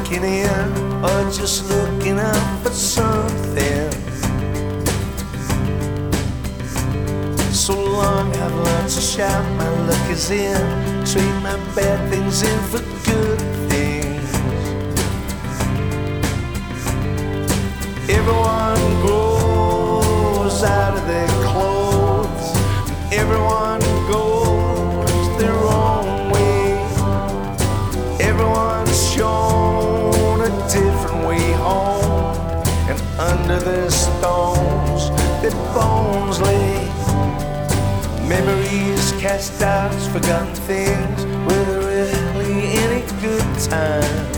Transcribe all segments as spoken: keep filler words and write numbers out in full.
looking in or just looking up for something. So long I've learned to shout my luck is in, trade my bad things in for good things. Everyone grows out of their clothes, everyone goes their own way. Everyone's shown a different way home, and under their stones their bones lay. Memories, cast doubts, forgotten things, were there really any good times?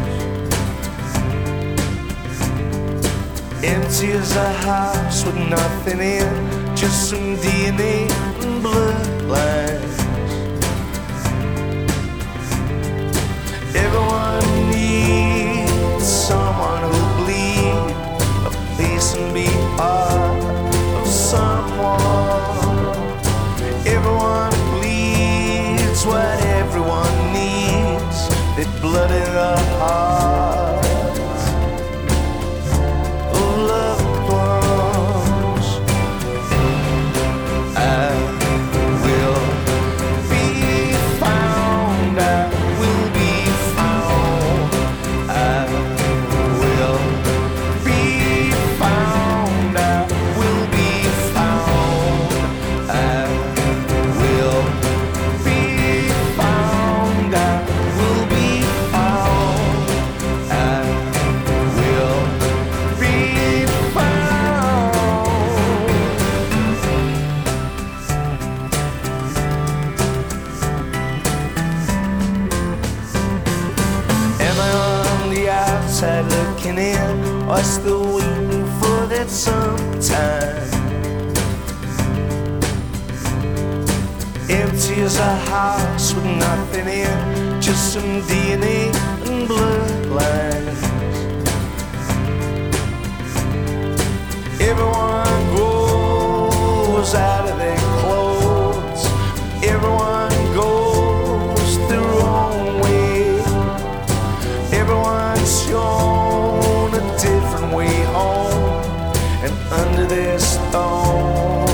Empty as a house with nothing in, just some D N A and bloodlines. Everyone needs someone who'll bleed, a place and be part of someone. Everyone bleeds what everyone needs, the blood in the hearts of loved ones. I will be found, I will be found, I will be found, I will be found, I will be found, I will be found, I will be found. Am I on the outside looking in, or still waiting for that sometime? Empty as a house with nothing in, just some D N A and bloodlines. Everyone grows out of their clothes, everyone goes their own way. Everyone's shown a different way home, and under their stone